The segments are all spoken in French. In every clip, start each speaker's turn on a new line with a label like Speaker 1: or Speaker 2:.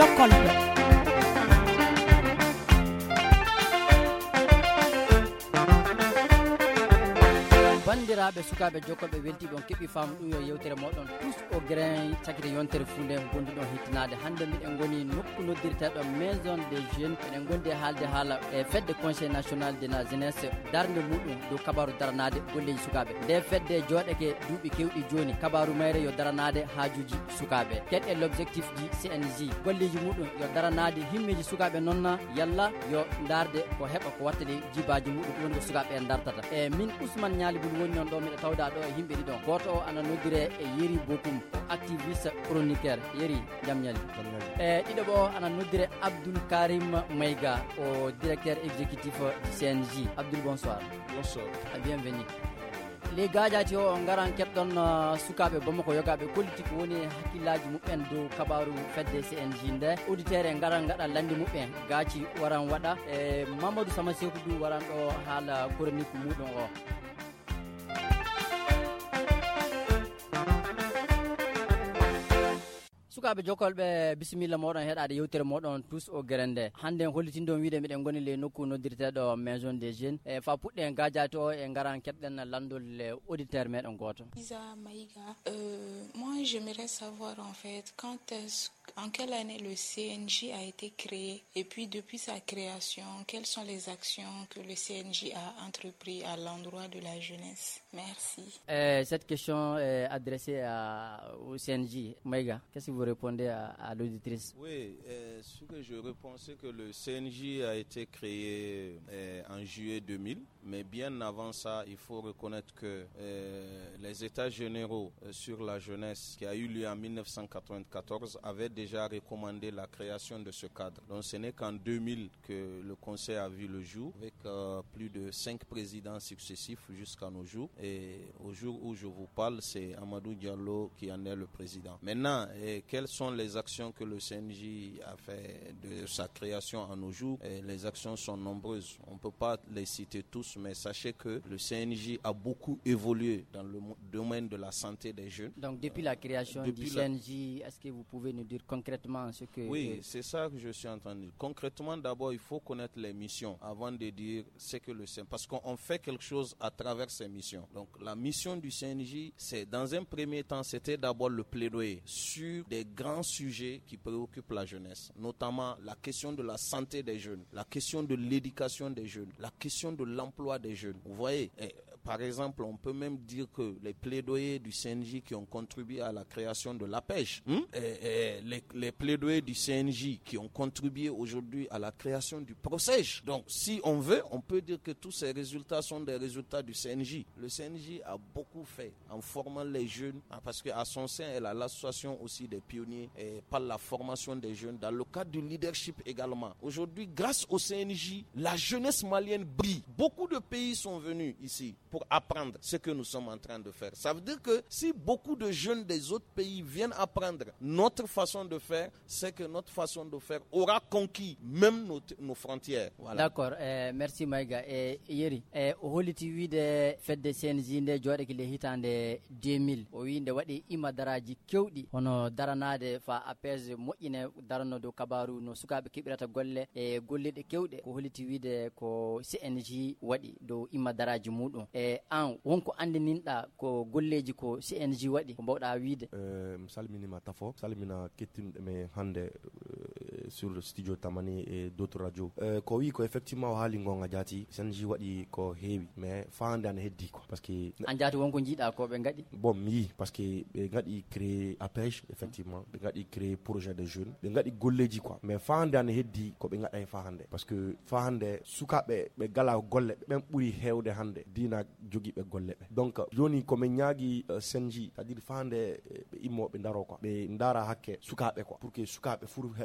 Speaker 1: jokkolɓe. bandiraɓe sukaɓe jokkolɓe welti ɗon keeɓi faamu ɗum yo yewtere moɗon tous au grain cakite yontere funde gonɗuɗon hittinade. hande miɗen goni nokku noddirteɗo maison des jeunes. eɗen gondi e haalde haala e fedde conseil national de la jeunesse darde muɗum dow kabaru daranade golleji sukaɓe. nde fedde joɗeke duuɓi kewɗi joni kabaru mayre yo daranade haajuji sukaɓe. quel est l'objectif du CNJ? golleji muɗum yo daranade himmeji sukaɓe nonna yalla yo darde ko heɓa ko wattade jibaji muɗum woni ko sukaɓe dartata. e min Ousmane Niali woni non ɗo miɗa tawda ɗo e yimɓe ɗiɗon. goto o ana noddire e Yeri Bokum, activiste chroniqueur. Yeri jam ñali. e ɗiɗo ɓo ana noddire Abdoul Karim Maïga, o directeur exécutif du CNJ. Abdoul, bonsoir.
Speaker 2: Bonsoir.
Speaker 1: Bienvenue. les gajati o ngaran keɓɗon sukaɓe Bamako yogaɓe politique woni hakkillaji muɓɓen dow kabaru fedde CNJ nde. auditeur e ngaran gaɗa landi muɓɓen gaci waran waɗa e Mamadou Sama Sekou du waran ɗo haala chronique muɗum o. sukaɓe jokkolɓe bisimilla moɗon heɗade yewtere moɗon tous au grande. hande hollitindo wiide miɗen goni le nokku noddirteɗo maison des jeunes e fa puɗɗe gajati o e garan keɓɗen landol auditeur meɗen goto.
Speaker 3: Isa Maïga, moi j'aimerais savoir en fait en quelle année le CNJ a été créé et puis depuis sa création, quelles sont les actions que le CNJ a entrepris à l'endroit de la jeunesse. Merci.
Speaker 1: Cette question est adressée au CNJ. Maïga, qu'est-ce que vous répondez à l'auditrice?
Speaker 2: Oui, ce que je réponds, c'est que le CNJ a été créé en juillet 2000, mais bien avant ça, il faut reconnaître que les États généraux sur la jeunesse qui a eu lieu en 1994 avaient déjà recommandé la création de ce cadre. Donc ce n'est qu'en 2000 que le Conseil a vu le jour, avec plus de 5 présidents successifs jusqu'à nos jours. Et au jour où je vous parle, c'est Amadou Diallo qui en est le président. Maintenant, quelles sont les actions que le CNJ a fait de sa création à nos jours? Les actions sont nombreuses. On ne peut pas les citer tous, mais sachez que le CNJ a beaucoup évolué dans le domaine de la santé des jeunes.
Speaker 1: Donc depuis la création du CNJ, est-ce que vous pouvez nous dire concrètement ce que...
Speaker 2: Oui, c'est ça que je suis en train de dire. Concrètement, d'abord, il faut connaître les missions avant de dire ce que le CNJ... Parce qu'on fait quelque chose à travers ces missions. Donc la mission du CNJ, c'est dans un premier temps, c'était d'abord le plaidoyer sur des grands sujets qui préoccupent la jeunesse, notamment la question de la santé des jeunes, la question de l'éducation des jeunes, la question de l'emploi des jeunes. Vous voyez, par exemple, on peut même dire que les plaidoyers du CNJ qui ont contribué à la création de la pêche, les plaidoyers du CNJ qui ont contribué aujourd'hui à la création du PROSEJ. Donc, si on veut, on peut dire que tous ces résultats sont des résultats du CNJ. Le CNJ a beaucoup fait en formant les jeunes, parce qu'à son sein, elle a l'association aussi des pionniers par la formation des jeunes, dans le cadre du leadership également. Aujourd'hui, grâce au CNJ, la jeunesse malienne brille. Beaucoup de pays sont venus ici pour apprendre ce que nous sommes en train de faire. Ça veut dire que si beaucoup de jeunes des autres pays viennent apprendre notre façon de faire, c'est que notre façon de faire aura conquis même nos frontières. Voilà.
Speaker 1: D'accord, merci Maïga. Yeri, o holiti wiide fedde CNJ nde jooɗeke le hitande 2000 o wi nde waɗi ima daraji kewɗi hono daranade fa APS moƴƴine darano dow kabaru no sukaɓe keɓirata golle e golleɗe kewɗe ko holiti wiide ko CNJ waɗi dow ima daraji muɗum. An wonko andininɗa ko golleji ko CNJ waɗi ko mbawɗa wiide?
Speaker 4: Mi salminima Tafo, salmina kettinɗe men hande sur le studio Tamani et d'autres radios. Ko wi ko effectivement o haali gonga jaati CNJ waɗi ko heewi mais fande an heddi quoi, parce que
Speaker 1: an jaati wonko jiiɗa ko ɓe gaɗi?
Speaker 4: Bon mi yi parce que ɓe gaɗi créé APEJ effectivement, ɓe gaɗi créé projet de jeunes, ɓe gaɗi golleji quoi, mais fande an heddi ko ɓe gaɗa e fa hande, parce que fa hande sukaɓe ɓe gala golle ɓen ɓuuri hewde hande dina jogiiɓe golle ɓe. Donc joni komin ñaagui CNJ, c'est à dire fa hande ɓe immoɓe daro quoi, ɓe dara hakke sukaɓe quoi, pour que sukaɓe furu heɓa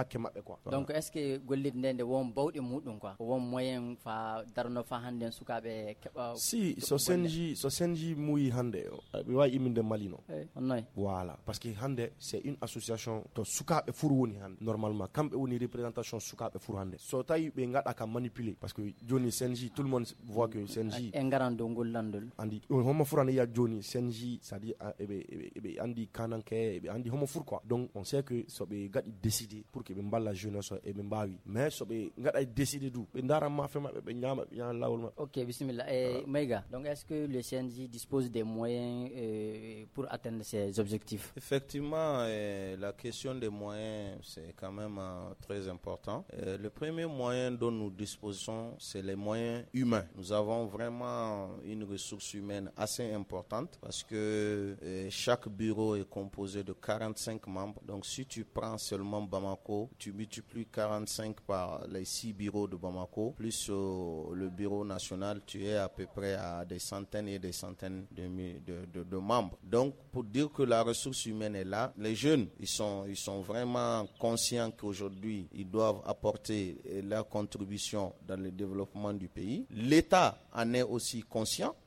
Speaker 4: hakke mabbe quoi.
Speaker 1: Donc est ce que gollit ndende won bawde mudum quoi won moyen fa darno fa hande sukabe keba
Speaker 4: si so senji muy hande be way iminde malino
Speaker 1: onnoy
Speaker 4: voilà parce que hande c'est une association to sukabe furu woni hande normalement kambe woni représentation sukabe furu hande so tay be ngada ka manipuler parce que joni senji tout le monde voit que senji
Speaker 1: engarando gollandol
Speaker 4: andi homo furane ya joni senji ça dit ebe andi kananke ebe andi homo fur quoi donc on sait que so be gadi décider pour que be mballa jeunesse e be mbawi mais so be ngada décider du be ndara ma fema be nyama ya lawol.
Speaker 1: OK, bismillah. Maïga, donc est-ce que le CNJ dispose des moyens pour atteindre ses objectifs?
Speaker 2: Effectivement, la question des moyens, c'est quand même très important. Le premier moyen dont nous disposons, c'est les moyens humains. Nous avons vraiment une ressource humaine assez importante parce que chaque bureau est composé de 45 membres. Donc si tu prends seulement Bamako, tu multiplies 45 par les 6 bureaux de Bamako, plus le bureau national, tu es à peu près à des centaines et des centaines de membres. Donc, pour dire que la ressource humaine est là, les jeunes, ils sont vraiment conscients qu'aujourd'hui, ils doivent apporter leur contribution dans le développement du pays. L'État en est aussi conscient,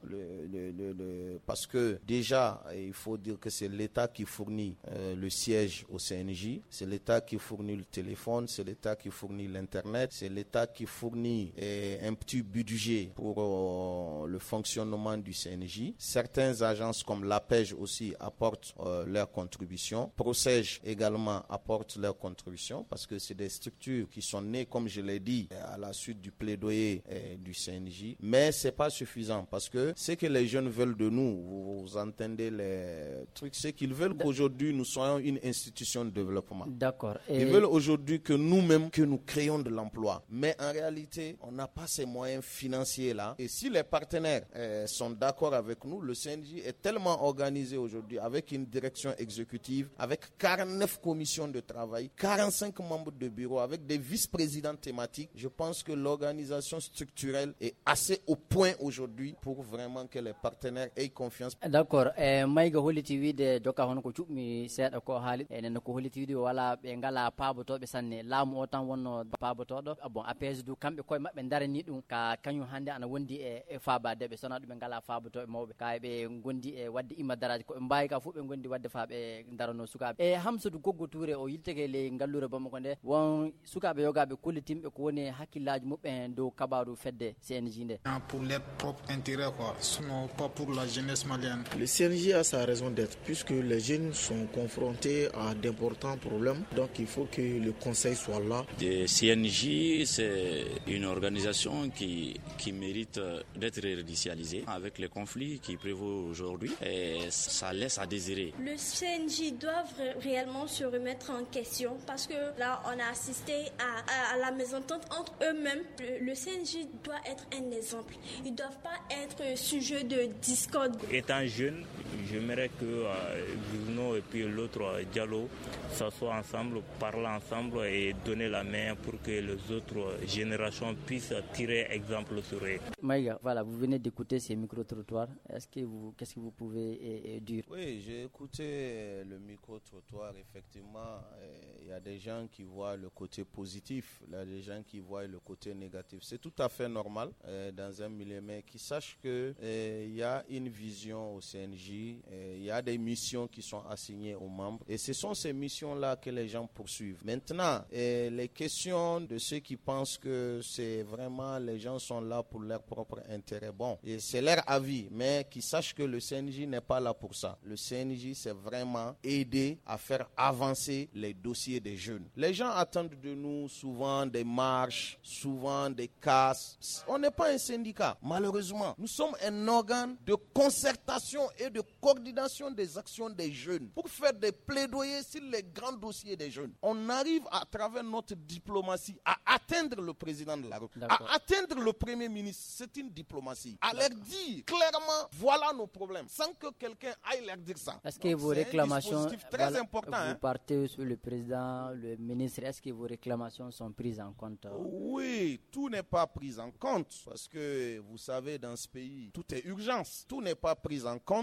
Speaker 2: parce que déjà, il faut dire que c'est l'État qui fournit le siège au CNJ, c'est l'État qui fournit le téléphone, c'est l'État qui fournit l'Internet, c'est l'État qui fournit un petit budget pour le fonctionnement du CNJ. Certaines agences comme l'APEJ aussi apportent leur contribution. PROCEJ également apporte leur contribution parce que c'est des structures qui sont nées, comme je l'ai dit, à la suite du plaidoyer du CNJ. Mais c'est pas suffisant parce que ce que les jeunes veulent de nous, vous entendez les trucs, c'est qu'ils veulent qu'aujourd'hui nous soyons une institution de développement.
Speaker 1: D'accord.
Speaker 2: Ils veulent aujourd'hui que nous-mêmes, que nous créons de l'emploi. Mais en réalité, on n'a pas ces moyens financiers là. Et si les partenaires sont d'accord avec nous, le CNJ est tellement organisé aujourd'hui avec une direction exécutive, avec 49 commissions de travail, 45 membres de bureau, avec des vice-présidents thématiques. Je pense que l'organisation structurelle est assez au point aujourd'hui pour vraiment que les partenaires aient confiance.
Speaker 1: D'accord. Maïga holiti wide joka hono ko cubmi seeɗa ko haali enen ko holiti wide wala ɓe ngala paabotoɓe sanne laamu o tan wonno paabotoɗo bon APS du kamɓe koye maɓɓe darani ɗum ka kañum hannde ana wondi e faabadeɓe sona ɗum ɓe ngala faabotoɓe mawɓe ka ɓe gondi e wadde immadaраji koɓe mbawi ka fof ɓe gondi wadde fa ɓe darano sukaɓe e Hamsadou Goggo Touré o yilteke le ngallure Bamako nde won sukaɓe yogaɓe kollitimɓe ko woni hakkillaji muɓɓe dow kabaru fedde CNJ nde
Speaker 5: pour leur propre intérêt quoi, sinon pas pour la jeunesse malienne.
Speaker 6: Le CNJ a sa raison d'être puisque les jeunes sont confrontés à d'importants problèmes, donc il faut que le conseil soit là.
Speaker 7: Le CNJ, c'est une organisation qui mérite d'être réinitialisée avec les conflits qui prévaut aujourd'hui et ça laisse à désirer.
Speaker 8: Le CNJ doit réellement se remettre en question parce que là on a assisté à la mésentente entre eux-mêmes. Le CNJ doit être un exemple. Ils ne doivent pas être sujet de discorde.
Speaker 9: Étant jeune, j'aimerais que Bruno et puis l'autre Diallo s'assoient ensemble, parlent ensemble et donner la main pour que les autres générations puissent tirer exemple sur eux.
Speaker 1: Maïga, voilà, vous venez d'écouter ces micro-trottoirs. Qu'est-ce que vous pouvez dire?
Speaker 2: Oui, j'ai écouté le micro-trottoir. Effectivement, il y a des gens qui voient le côté positif, il y a des gens qui voient le côté négatif. C'est tout à fait normal dans un milieu, mais qui sachent que il y a une vision au CNJ, il y a des missions qui sont assignées aux membres et ce sont ces missions-là que les gens poursuivent. Maintenant, les questions de ceux qui pensent que c'est vraiment les gens sont là pour leur propre intérêt, bon, et c'est leur avis, mais qui sachent que le CNJ n'est pas là pour ça. Le CNJ, c'est vraiment aider à faire avancer les dossiers des jeunes. Les gens attendent de nous souvent des marches, souvent des casses. On n'est pas un syndicat, malheureusement. Nous sommes un organe de concertation et de coordination des actions des jeunes pour faire des plaidoyers sur les grands dossiers des jeunes. On arrive à travers notre diplomatie à atteindre le président de la République, à atteindre le premier ministre. C'est une diplomatie. À leur dire clairement, voilà nos problèmes, sans que quelqu'un aille leur dire ça.
Speaker 1: Est-ce que vos réclamations,
Speaker 2: très important,
Speaker 1: vous partez sur le président, le ministre, est-ce que vos réclamations sont prises en compte?
Speaker 2: Oui, tout n'est pas pris en compte parce que vous savez, dans ce pays, tout est urgence. Tout n'est pas pris en compte, mais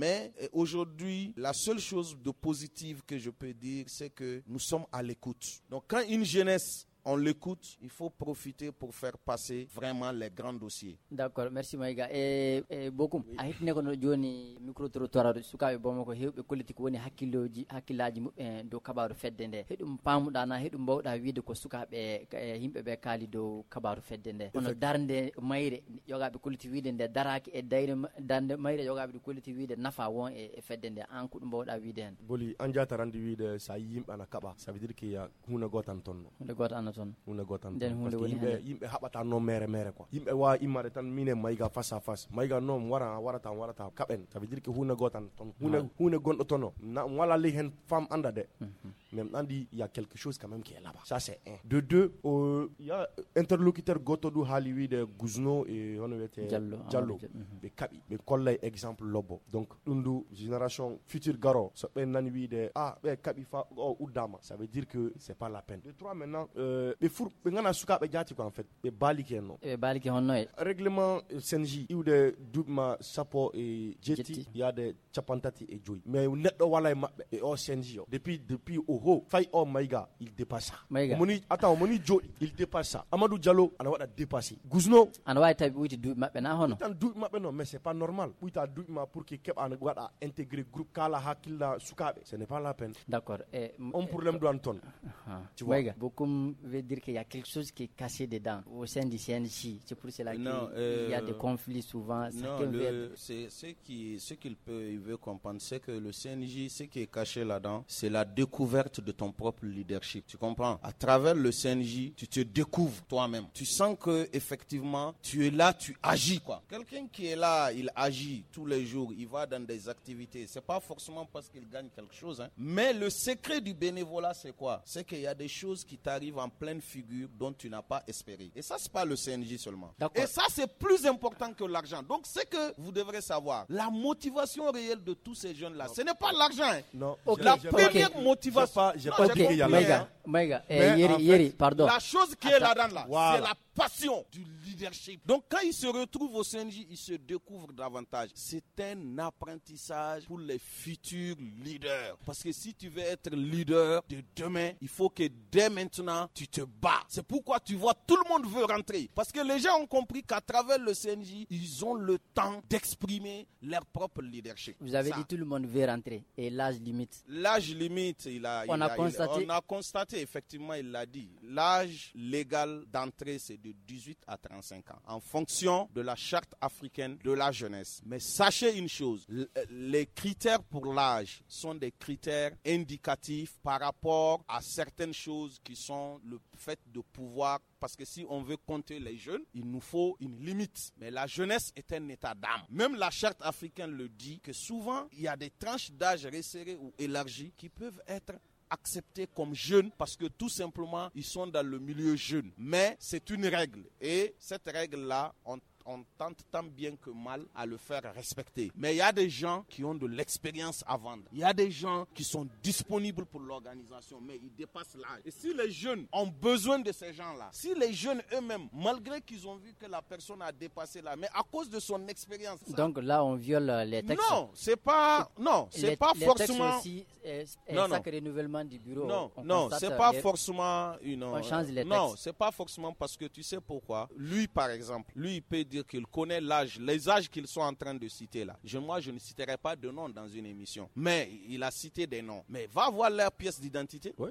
Speaker 2: Mais aujourd'hui, la seule chose de positive que je peux dire, c'est que nous sommes à l'écoute. Donc quand une jeunesse on l'écoute, il faut profiter pour faire passer vraiment les grands dossiers.
Speaker 1: D'accord, merci Maïga. Beaucoup. A hitne ko no joni micro trottoir do sukabe bomo ko hewbe politique woni hakkillaji mabbe do kabaru fedde nde. Hedum pamuda na hedum bawda wiide ko sukabe himbe be kaali do kabaru fedde nde. Ono darnde mayre yogabe politique wiide nde daraki e dande mayre yogabe politique wiide nafa won e fedde nde an ko dum bawda wiide hen.
Speaker 4: Boli anja tarandi wiide sa yimbe na kaba, ça veut dire que ya huna gotan tonno.
Speaker 1: Huna gotan
Speaker 4: hunde gotan yimbe habata no mere quoi yimbe wa imare tan mine Maïga face à face Maïga no warata kaben, ça veut dire que hunde gotan ton hunde gondo tono na wala li hen femme anda de même andi il y a quelque chose quand même qui est là-bas, ça c'est un. De deux, il y a interlocuteur goto du haliwi de Guzno et on était Diallo be kabi be kollay exemple lobo, donc undu génération future garo so be nani wi de be kabi fa udama, ça veut dire que c'est pas la peine. De trois maintenant be fur be ngana suka be jati ko en fait be baliki no
Speaker 1: be baliki honno
Speaker 4: règlement senji iude dubma sapo et jeti il y a des chapantati et joy mais neddo wala mabbe e o senji depuis oho fay o Maïga il dépasse ça moni jo il dépasse ça. Amadou Diallo ana wada dépasser Guzno
Speaker 1: ana wa tabi wuti du mabbe na hono
Speaker 4: tan du mabbe non, mais c'est pas normal wuta du ma pour que keb ana wada intégrer groupe kala hakilla sukabe, ce n'est pas la peine.
Speaker 1: D'accord.
Speaker 4: On problème doit ton
Speaker 1: tu vois beaucoup veut dire qu'il y a quelque chose qui est caché dedans au sein du CNJ, c'est pour cela qu'il y a des conflits souvent.
Speaker 2: Non, c'est ce qu'il veut comprendre, c'est que le CNJ, ce qui est caché là-dedans, c'est la découverte de ton propre leadership. Tu comprends? À travers le CNJ, tu te découvres toi-même. Tu sens que effectivement, tu es là, tu agis quoi. Quelqu'un qui est là, il agit tous les jours, il va dans des activités. C'est pas forcément parce qu'il gagne quelque chose, hein. Mais le secret du bénévolat, c'est quoi? C'est qu'il y a des choses qui t'arrivent en pleine figure dont tu n'as pas espéré. Et ça, c'est pas le CNJ seulement. D'accord. Et ça, c'est plus important que l'argent. Donc, c'est que vous devrez savoir, la motivation réelle de tous ces jeunes-là, ce n'est pas l'argent. Hein.
Speaker 4: Non.
Speaker 2: La première motivation.
Speaker 4: J'ai pas dit qu'il y a l'argent.
Speaker 1: Maïga, Yeri, pardon.
Speaker 2: La chose qui est là-dedans, là, voilà. C'est la passion du leadership. Donc, quand ils se retrouvent au CNJ, ils se découvrent davantage. C'est un apprentissage pour les futurs leaders. Parce que si tu veux être leader de demain, il faut que dès maintenant, tu te bats. C'est pourquoi tu vois, tout le monde veut rentrer. Parce que les gens ont compris qu'à travers le CNJ, ils ont le temps d'exprimer leur propre leadership.
Speaker 1: Vous avez dit tout le monde veut rentrer. Et l'âge limite?
Speaker 2: L'âge limite, on a constaté, effectivement, il l'a dit. L'âge légal d'entrée, c'est de 18 à 35 ans. En fonction de la charte africaine de la jeunesse. Mais sachez une chose, les critères pour l'âge sont des critères indicatifs par rapport à certaines choses qui sont le fait de pouvoir. Parce que si on veut compter les jeunes, il nous faut une limite. Mais la jeunesse est un état d'âme. Même la charte africaine le dit que souvent, il y a des tranches d'âge resserrées ou élargies qui peuvent être acceptés comme jeunes parce que tout simplement ils sont dans le milieu jeune. Mais c'est une règle et cette règle-là, on tente tant bien que mal à le faire respecter. Mais il y a des gens qui ont de l'expérience à vendre. Il y a des gens qui sont disponibles pour l'organisation, mais ils dépassent l'âge. Et si les jeunes ont besoin de ces gens-là, si les jeunes eux-mêmes, malgré qu'ils ont vu que la personne a dépassé l'âge, mais à cause de son expérience...
Speaker 1: Donc là, on viole les textes.
Speaker 2: Non, c'est pas forcément...
Speaker 1: Aussi, chaque renouvellement du bureau.
Speaker 2: Non, c'est pas forcément
Speaker 1: on change les textes.
Speaker 2: Non, c'est pas forcément parce que tu sais pourquoi. Lui, par exemple, il peut dire qu'il connaît les âges qu'ils sont en train de citer là. Moi, je ne citerai pas de nom dans une émission, mais il a cité des noms. Mais va voir leur pièce d'identité.
Speaker 4: Oui,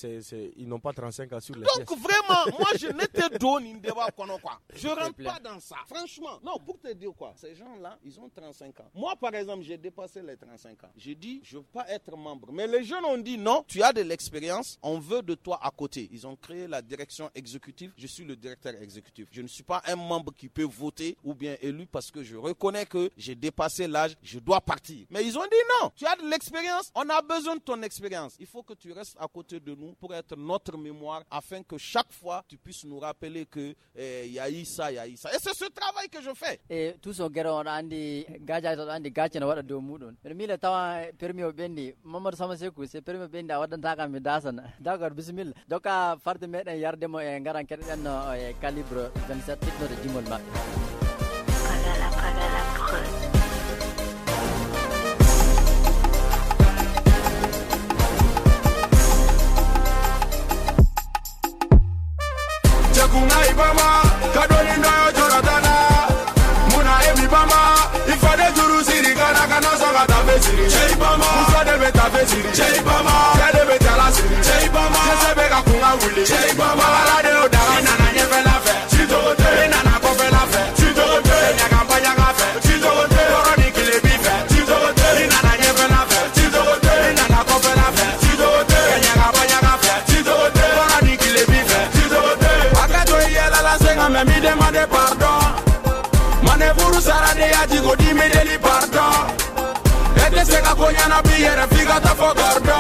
Speaker 4: ils n'ont pas 35 ans sur les
Speaker 2: pièces.
Speaker 4: Donc
Speaker 2: vraiment, moi je n'étais donné une débat quoi. Je rentre pas dans ça. Franchement, non, pour te dire quoi, ces gens-là, ils ont 35 ans. Moi, par exemple, j'ai dépassé les 35 ans. J'ai dit, je veux pas être membre. Mais les jeunes ont dit non, tu as de l'expérience, on veut de toi à côté. Ils ont créé la direction exécutive. Je suis le directeur exécutif. Je ne suis pas un membre qui peut voter ou bien élu parce que je reconnais que j'ai dépassé l'âge, je dois partir. Mais ils ont dit non, tu as de l'expérience, on a besoin de ton expérience. Il faut que tu restes à côté de nous pour être notre mémoire afin que chaque fois tu puisses nous rappeler que y a eu ça, il y a eu ça. Et c'est ce travail que je fais.
Speaker 1: Et tout ce que on a dit, gaja to andi gacha na wada do mudon. Permila tawa permio bendi, Mamadou Samasekou c'est permio bendi wadan taka mi dasana. D'accord, bismillah. Doka farde meden yardemo e ngaran keden calibre 27 tikno de jimol mabbe.
Speaker 10: fesiri Jay Bama Jade betala siri Jay Bama Jese beka kunga wuli Jay Bama Alade odaga Nana nyefe la fe Chitote Nana kofe la fe Chitote Nyagamba fe Chitote Koroni kile bife Chitote Nana nyefe la fe Chitote Nana kofe la fe Chitote Nyagamba fe Chitote Koroni kile bife Chitote Akato yela la senga me mi demande pardon Mane buru sarade ya jigo di me deli pardon Ete seka konya na biyere figa ta fo gordo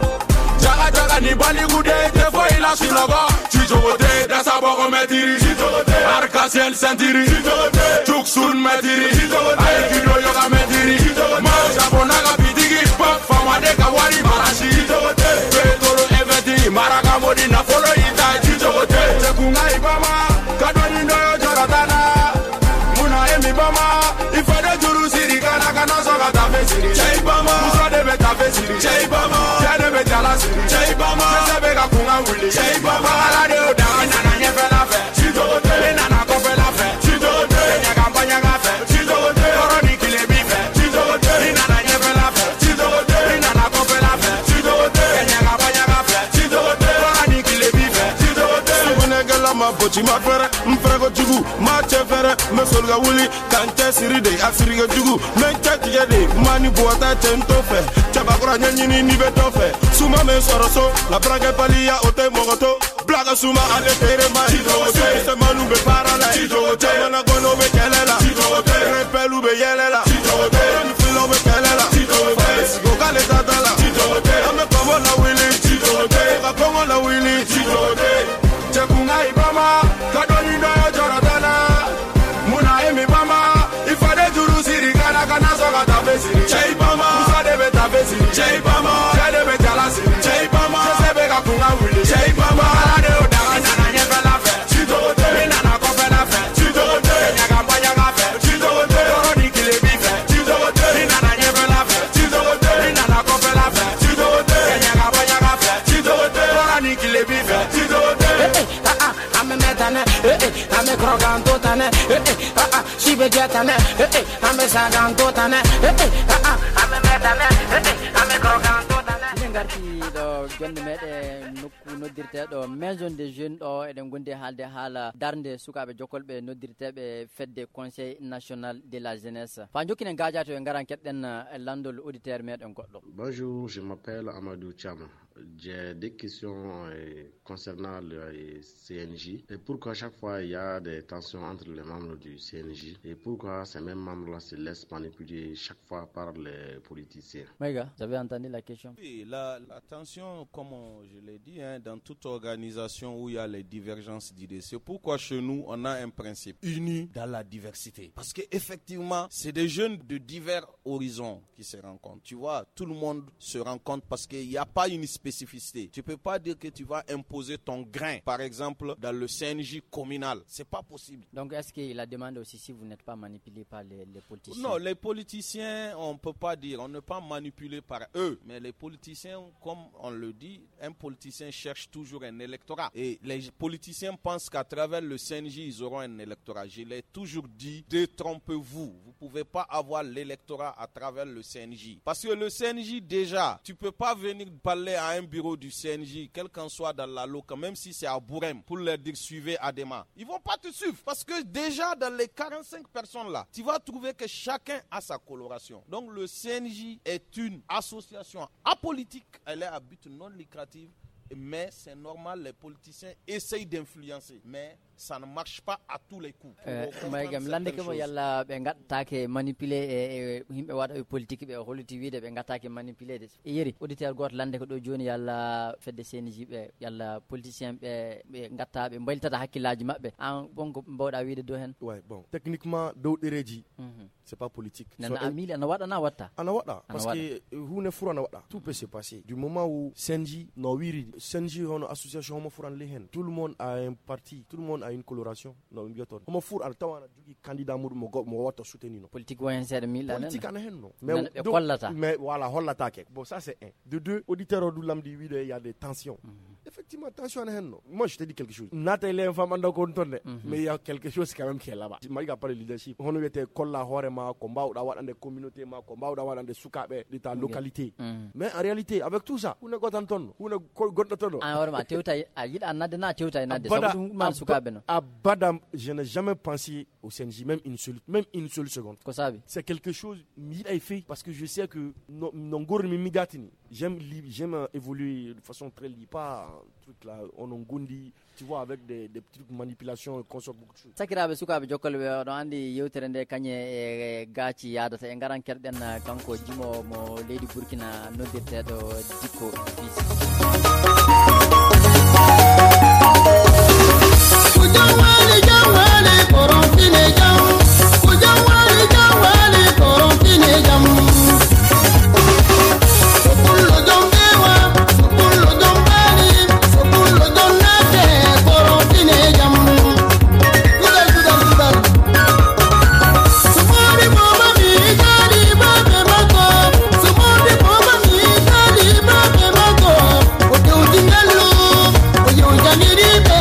Speaker 10: Jaga jaga ni bali gude te fo ila sinogo Chijogote dasa boko metiri Chijogote Arka-ciel sentiri Chijogote Chuksun metiri Chijogote Aikido yoga metiri Chijogote Mausha bonaga pitigi Pop fama deka wari marashi Chijogote Petoro eventi Maraka modi na follow itai Chijogote Chekunga ibama Kadoni ndoyo joratana Muna emi bama Ifade juru siri kana kana soga tafe siri Jay Bama Musa debe tafe siri Jay Bama Jade betala siri Jay Bama Jese beka kunga wuli Jay Bama Alade odaga Nana nyefe la fe Chitote Nana kofe la fe Chitote Nyagamba fe Chitote Koroni kile bife Chitote Nana nyefe la fe Chitote Nana kofe la fe Chitote Nyagamba fe Chitote Koroni kile bife Chitote Sugunegela ma bochi ma fere Mfrego jugu ma chefere Mesolga wuli Kante siride asiriga jugu Menche tigede Mani buwata chento fe Chabakura nyanyini nibe tofe Suma me soroso La brage palia ote mogoto Blaga suma ale tere ma Chijogote Se manu be parala Chijogote Mana gono be kelela Chijogote Repelu be yelela Chijogote Nfilo be kelela Chijogote Sigo kale tatala Chijogote Ame komo la wili Chijogote Eka komo la wili Chijogote Chekunga ibama Kadoni ndoyo joratana Muna emi bama Ifade juru siri kana kana soga tafe siri Jay Bama Musa debe tafe siri Jay Bama Jade betala siri Jay Bama Jese beka kunga wili Jay Bama Alade odaga Nana nyefe la fe Chitote Nana kofe la fe Chitote Nyagamba fe Chitote Koroni kile bife Chitote Nana nyefe la fe Chitote Nana kofe la fe Chitote Nyagamba fe Chitote Koroni kile bife Chitote Ame metane Ame kroganto tane Shibe jetane Ame saganto tane Ame metane Ame kroganto tane
Speaker 1: Garti do jonde mede nokku noddirte do maison des jeunes do eden gonde halde hala darnde sukabe jokolbe noddirtebe fedde conseil national de la jeunesse fa jokkinen gajato e ngaran kedden landol auditeur meden goddo.
Speaker 4: Bonjour, je m'appelle Amadou Cham. J'ai des questions concernant le CNJ et pourquoi chaque fois il y a des tensions entre les membres du CNJ et pourquoi ces mêmes membres-là se laissent manipuler chaque fois par les politiciens.
Speaker 1: Maïga, vous avez entendu la question?
Speaker 2: Oui, la tension, comme je l'ai dit, dans toute organisation où il y a les divergences d'idées, c'est pourquoi chez nous on a un principe uni dans la diversité. Parce qu'effectivement, c'est des jeunes de divers horizons qui se rencontrent. Tu vois, tout le monde se rencontre parce qu'il n'y a pas une spécificité. Tu peux pas dire que tu vas imposer ton grain, par exemple, dans le CNJ communal. C'est pas possible.
Speaker 1: Donc, est-ce qu'il a demandé aussi si vous n'êtes pas manipulé par les politiciens?
Speaker 2: Non, les politiciens, on peut pas dire, on n'est pas manipulé par eux. Mais les politiciens, comme on le dit, un politicien cherche toujours un électorat. Et les politiciens pensent qu'à travers le CNJ, ils auront un électorat. Je l'ai toujours dit, détrompez-vous. Vous pouvez pas avoir l'électorat à travers le CNJ. Parce que le CNJ, déjà, tu peux pas venir parler à un bureau du CNJ, quel qu'en soit dans la loca, même si c'est à Bourem, pour leur dire suivez Adema. Ils vont pas te suivre parce que déjà dans les 45 personnes là, tu vas trouver que chacun a sa coloration. Donc le CNJ est une association apolitique, elle est à but non lucratif, mais c'est normal, les politiciens essayent d'influencer, mais ça ne marche pas à tous les coups.
Speaker 1: Lande ko yalla be ngattake manipuler himbe wada politique be holiti wiide be ngattake manipuler de yeri auditeur got lande ko do joni yalla fedde CNJ be yalla politicien be ngatta be mbayltata hakkilaji mabbe an bonko mbawda wiide do hen.
Speaker 4: Ouais, bon, techniquement do dereji c'est pas politique.
Speaker 1: Nana amili ana wada na watta.
Speaker 4: Ana wada parce que hune fura na wada. Tout peut se passer du moment où CNJ no wiri CNJ hono association mo furan lehen. Tout le monde a un parti, tout le monde a une coloration no bioton. Mo fur al tawana jogi candidat mur mo wata soutenir no.
Speaker 1: Politique wayen sede mil la.
Speaker 4: Politique ana hen no.
Speaker 1: Mais
Speaker 4: voilà hollata ke. Bon ça c'est un. De deux, auditeur du lamdi wi il y a des tensions. effectivement, attention à nous. Moi, je te dis quelque chose. Nathalie est une femme mais il y a quelque chose quand même qui est là-bas. Je ne pas le leadership. On a été collaboré, combat dans des communautés, combat dans des soukabe, de ta localité. Mais en réalité, avec tout ça, on est content. On est content. Abadam, je n'ai jamais pensé au CNJ, même une seule seconde. C'est quelque chose qu'il a fait parce que je sais que j'aime évoluer de façon très libre, pas un truc là, on gondi, tu vois, avec des petites manipulations, qu'on sort beaucoup de choses.
Speaker 1: Sakirabe sukabe jokol be do andi yewtere nde kanye gaci yada ta ngaran kerden kanko jimo mo leydi Burkina noddirte do dikko
Speaker 11: Ujawale jawale korofine jam. Ujawale jawale korofine jam. Sokullo jombewa, sokullo jombali, sokullo jonnate korofine jam. Tudal. Sumori mama mi jali babe mako. Sumori mama mi jali babe mako. Oke utingallo, oye ujaniribe.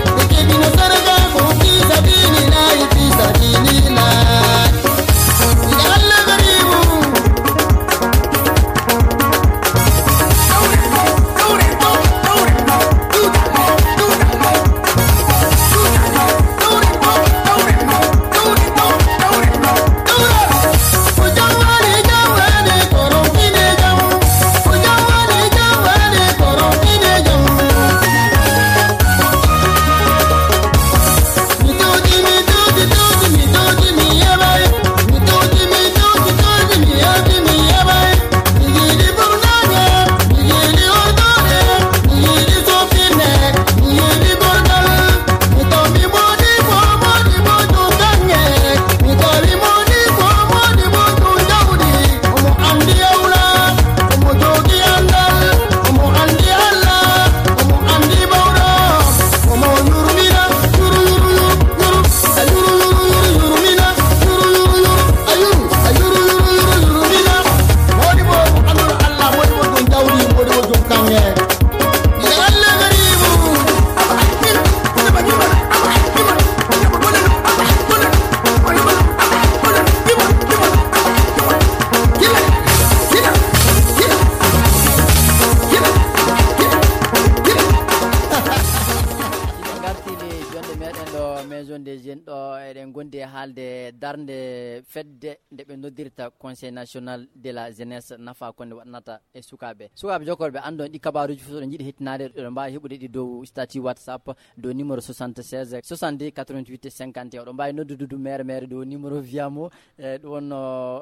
Speaker 1: darnde fedde nde ɓe noddirta conseil national de la jeunesse nafa konde waɗnata e sukaɓe jokolɓe andon ɗi kabaruji fof ɗo jiiɗi hettinade ɗo mbawi heɓude ɗi dow statut WhatsApp dow numéro 76 70 88 50 oɗo mbawi noddude mere dow numéro wiyamo ɗo wonno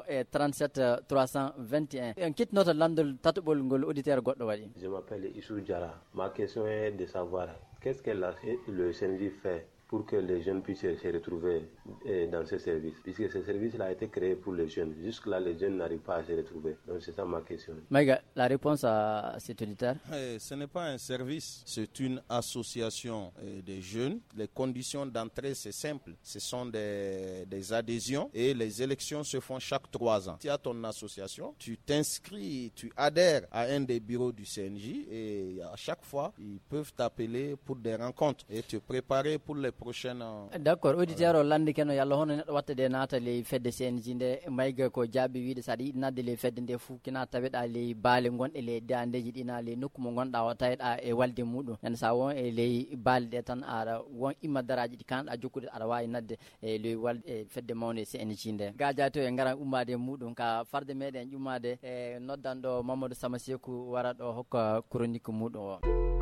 Speaker 1: 37 321 en kettinoto landol tatoɓol ngol auditeur goɗɗo waɗi.
Speaker 12: Je m'appelle Issou Diarra. Ma question est de savoir qu'est-ce que le CNJ fait pour que les jeunes puissent se retrouver dans ce service, puisque ce service-là a été créé pour les jeunes. Jusque-là, les jeunes n'arrivent pas à se retrouver. Donc, c'est ça ma question.
Speaker 1: Maïga, la réponse à cet auditeur?
Speaker 2: Ce n'est pas un service, c'est une association des jeunes. Les conditions d'entrée, c'est simple. Ce sont des adhésions et les élections se font chaque 3 ans. Tu as ton association, tu t'inscris, tu adhères à un des bureaux du CNJ et à chaque fois, ils peuvent t'appeler pour des rencontres et te préparer pour les prochaines.
Speaker 1: D'accord, auditeur landi keno yalla hono neddo watta de nata le fedde CNJ nde mayga ko jaabi wiide sadi nadde le fedde nde fu kina taweda le baale gonde le dandeji dina le nokku mo gonda o taweda e walde mudum en sa won e le balde tan ara won imma daraji di kan a jokkude ara wawi nadde e le walde e fedde mawne CNJ nde gajato e ngara ummade mudum ka farde meden ummade e noddando Mamadou Samasekou wara do hokka chronique mudum o.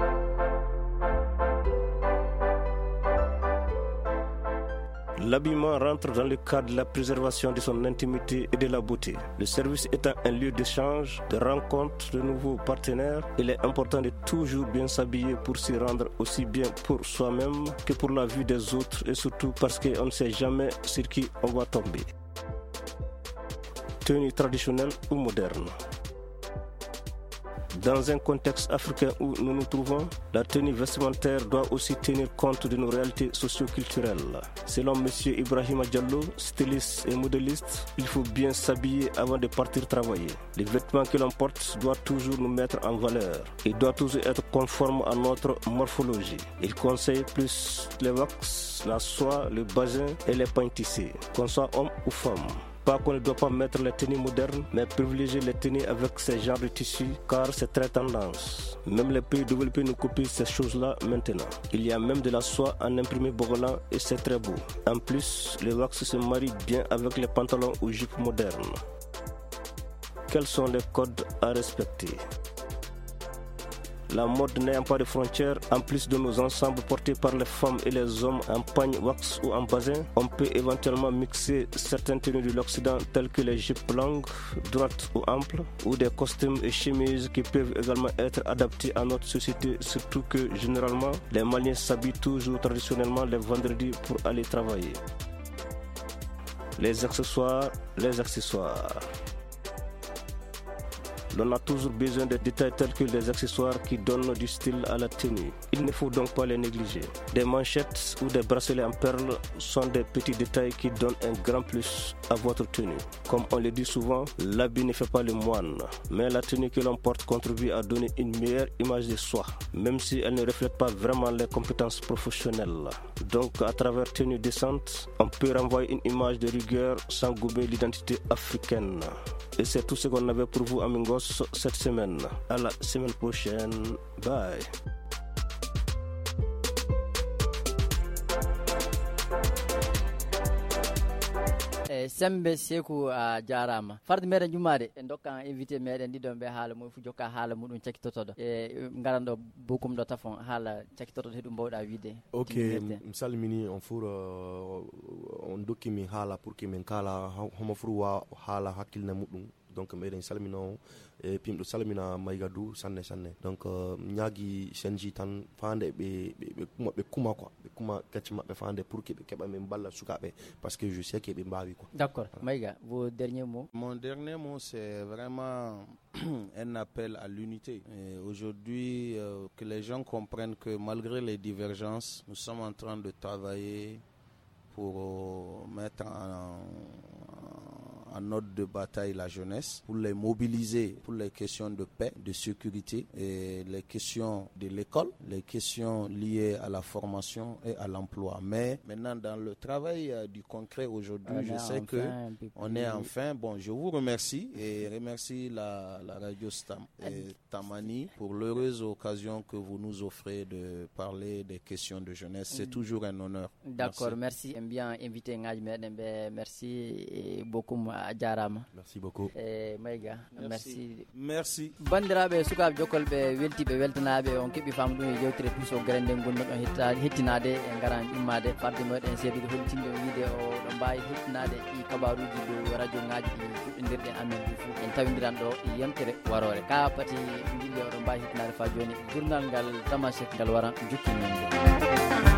Speaker 13: L'habillement rentre dans le cadre de la préservation de son intimité et de la beauté. Le service étant un lieu d'échange, de rencontre de nouveaux partenaires, il est important de toujours bien s'habiller pour s'y rendre aussi bien pour soi-même que pour la vue des autres et surtout parce qu'on ne sait jamais sur qui on va tomber. Tenue traditionnelle ou moderne. Dans un contexte africain où nous nous trouvons, la tenue vestimentaire doit aussi tenir compte de nos réalités socio-culturelles. Selon M. Ibrahima Diallo, styliste et modéliste, il faut bien s'habiller avant de partir travailler. Les vêtements que l'on porte doivent toujours nous mettre en valeur et doivent toujours être conformes à notre morphologie. Il conseille plus les wax, la soie, le basin et les pains tissés, qu'on soit homme ou femme. Pas qu'on ne doit pas mettre les tenues modernes, mais privilégier les tenues avec ces genres de tissus, car c'est très tendance. Même les pays développés nous copient ces choses-là maintenant. Il y a même de la soie en imprimé bogolan et c'est très beau. En plus, le wax se marie bien avec les pantalons ou jupes modernes. Quels sont les codes à respecter? La mode n'ayant pas de frontières, en plus de nos ensembles portés par les femmes et les hommes en pagne, wax ou en basin, on peut éventuellement mixer certaines tenues de l'Occident telles que les jupes longues, droites ou amples, ou des costumes et chemises qui peuvent également être adaptés à notre société, surtout que généralement les Maliens s'habillent toujours traditionnellement les vendredis pour aller travailler. Les accessoires. L'on a toujours besoin de détails tels que les accessoires qui donnent du style à la tenue. Il ne faut donc pas les négliger. Des manchettes ou des bracelets en perles sont des petits détails qui donnent un grand plus à votre tenue. Comme on le dit souvent, l'habit ne fait pas le moine, mais la tenue que l'on porte contribue à donner une meilleure image de soi, même si elle ne reflète pas vraiment les compétences professionnelles. Donc, à travers tenue décente, on peut renvoyer une image de rigueur sans gommer l'identité africaine. Et c'est tout ce qu'on avait pour vous, amigos, cette semaine. À la semaine prochaine. Bye.
Speaker 1: sembe seku a jarama farde meɗen jummade en dokkan invité meɗen ɗiɗon ɓe haala mo fu jokka haala muɗum cakkitotoɗo e garanɗo bokum ɗo tafon haala cakkitotoɗo heɗum mbawɗa wiide.
Speaker 4: Ok, mi salmini on fur on dokkimi haala pour que min kala homo fur wa haala hakkilne muɗum donc meɗen salmino e pimɗo salmina Maygadou sanne donc ñaagi senji tan fande ɓe kuma quoi ɓe kuma gacce maɓɓe fande pour que ɓe keɓa min balla sukaɓe parce que je sais que ɓe mbawi quoi. D'accord.
Speaker 1: Maïga, vos derniers mots?
Speaker 2: Mon dernier mot, c'est vraiment un appel à l'unité. Et aujourd'hui, que les gens comprennent que malgré les divergences, nous sommes en train de travailler pour mettre en ordre de bataille la jeunesse, pour les mobiliser pour les questions de paix, de sécurité et les questions de l'école, les questions liées à la formation et à l'emploi. Mais maintenant, dans le travail du concret aujourd'hui, je sais que on est enfin. Bon, je vous remercie et remercie la radio Tamani pour l'heureuse occasion que vous nous offrez de parler des questions de jeunesse. C'est toujours un honneur.
Speaker 1: D'accord, merci. Bien invité merci beaucoup.
Speaker 4: Merci beaucoup.
Speaker 1: Maïga, merci.
Speaker 2: Merci.
Speaker 1: Bandiraɓe sukaɓe jokkolɓe weltiɓe weltanaɓe on keeɓi famde ɗum e yewtere plus o grande gonno ɗon hettinade e garan immade farde meɗen seedude holtinde wiide o ɗo mbawi hettinade i kabaruji dow radio ngaji ɗi fuɗɗodirɗen amen ɗi foof en tawodiran ɗo e yontere warore ka pati dilli oɗo mbawi hettinade fa joni journal ngal Tamashek ngal wara jukkinen